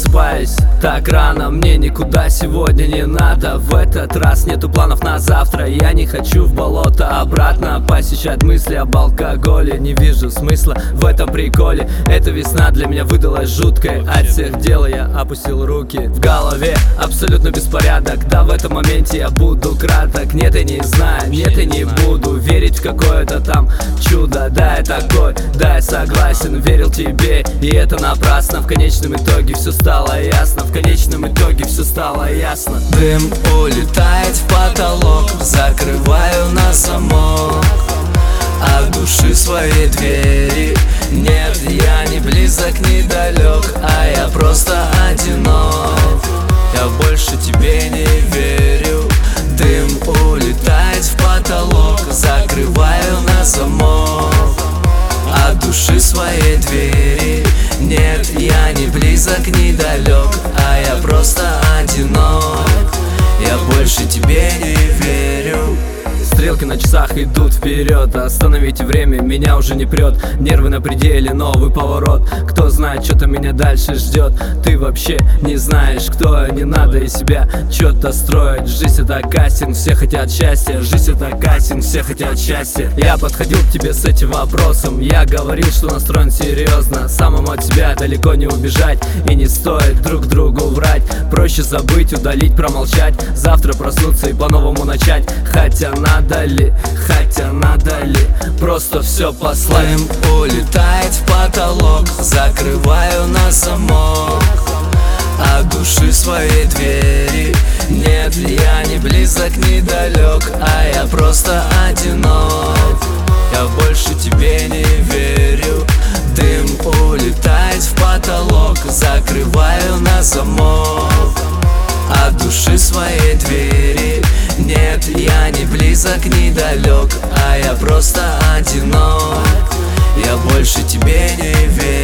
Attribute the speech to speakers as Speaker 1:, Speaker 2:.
Speaker 1: просыпаюсь так рано, мне никуда сегодня не надо. В этот раз нету планов на завтра, я не хочу в болото обратно. Посещать мысли об алкоголе, не вижу смысла в этом приколе. Эта весна для меня выдалась жуткой, от всех дел я опустил руки. В голове абсолютно беспорядок, да в этом моменте я буду краток. Нет, я не знаю, нет, я не буду верить в какое-то там чудо. Да, я такой, да, я согласен, верил тебе, и это напрасно. В конечном итоге все стало ясно, в конечном итоге все стало ясно.
Speaker 2: Дым улетает в потолок, закрываю на замок от души своей двери. Нет, я не близок, не далек, а я просто одинок. Я больше тебе не верю. Дым улетает в потолок, закрываю на замок от души своей двери. Нет, я не близок, не далек, а я просто одинок. Я больше тебе не верю.
Speaker 1: Стрелки на часах идут вперед, остановите время, меня уже не прет. Нервы на пределе, новый поворот. Кто знает, что-то меня дальше ждет. Ты вообще не знаешь, кто, не надо из себя что-то строить. Жизнь это кастинг, все хотят счастья. Жизнь это кастинг, все хотят счастья. Я подходил к тебе с этим вопросом, я говорил, что настроен серьезно. Самому от себя далеко не убежать, и не стоит друг другу врать. Проще забыть, удалить, промолчать, завтра проснуться и по-новому начать. Хотя надо ли, просто все послать.
Speaker 2: Дым улетает в потолок, закрываю на замок от души своей двери. Нет, я не близок, не далек, а я просто одинок. Я больше тебе не верю. Дым улетает в потолок, закрываю на замок от души своей двери. Нет, я не близок, не далек, а я просто одинок. Я больше тебе не верю.